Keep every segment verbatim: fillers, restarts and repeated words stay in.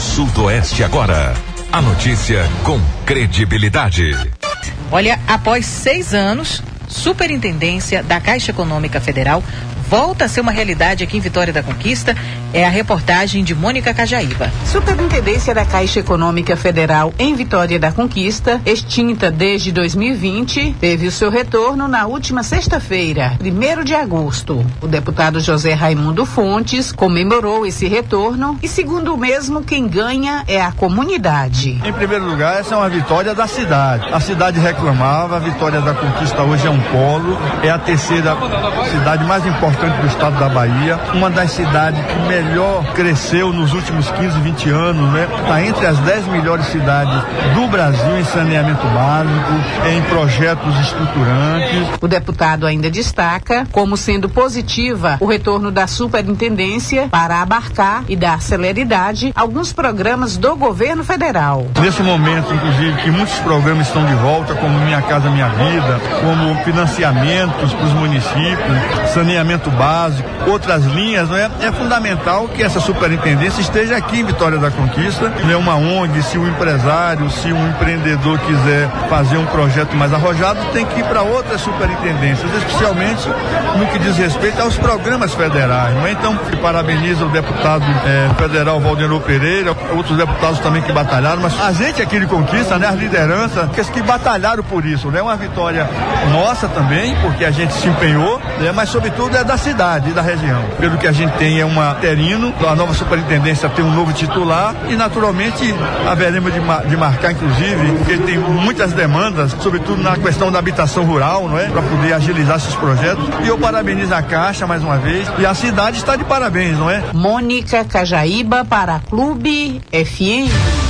Sudoeste agora. A notícia com credibilidade. Olha, após seis anos, Superintendência da Caixa Econômica Federal volta a ser uma realidade aqui em Vitória da Conquista. É a reportagem de Mônica Cajaíba. Superintendência da Caixa Econômica Federal em Vitória da Conquista, extinta desde dois mil e vinte, teve o seu retorno na última sexta-feira, primeiro de agosto. O deputado José Raimundo Fontes comemorou esse retorno e, segundo o mesmo, quem ganha é a comunidade. Em primeiro lugar, essa é uma vitória da cidade. A cidade reclamava, a Vitória da Conquista hoje é um polo, é a terceira cidade mais importante do estado da Bahia, uma das cidades que melhor cresceu nos últimos quinze, vinte anos, né? Está entre as dez melhores cidades do Brasil em saneamento básico, em projetos estruturantes. O deputado ainda destaca como sendo positiva o retorno da superintendência para abarcar e dar celeridade a alguns programas do governo federal. Nesse momento, inclusive, que muitos programas estão de volta, como Minha Casa Minha Vida, como financiamentos para os municípios, saneamento básico, outras linhas, não é? É fundamental que essa superintendência esteja aqui em Vitória da Conquista. Não é uma O N G, se o empresário, se um empreendedor quiser fazer um projeto mais arrojado, tem que ir para outras superintendências, especialmente no que diz respeito aos programas federais, não é? Então, parabenizo o deputado eh, federal Valdenor Pereira, outros deputados também que batalharam, mas a gente aqui de Conquista, né, as lideranças, que, que batalharam por isso, né? Uma vitória nossa também, porque a gente se empenhou, né? Mas sobretudo é da cidade e da região. Pelo que a gente tem é um terino, a nova superintendência tem um novo titular e naturalmente haveremos de, mar, de marcar, inclusive, porque tem muitas demandas, sobretudo na questão da habitação rural, não é? Para poder agilizar esses projetos. E eu parabenizo a Caixa mais uma vez e a cidade está de parabéns, não é? Mônica Cajaíba para Clube F M.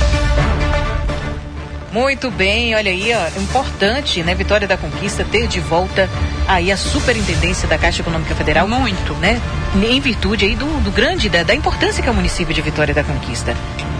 Muito bem, olha aí, ó, é importante, né, Vitória da Conquista ter de volta aí a Superintendência da Caixa Econômica Federal. Muito, né? Em virtude aí do, do grande, da, da importância que é o município de Vitória da Conquista.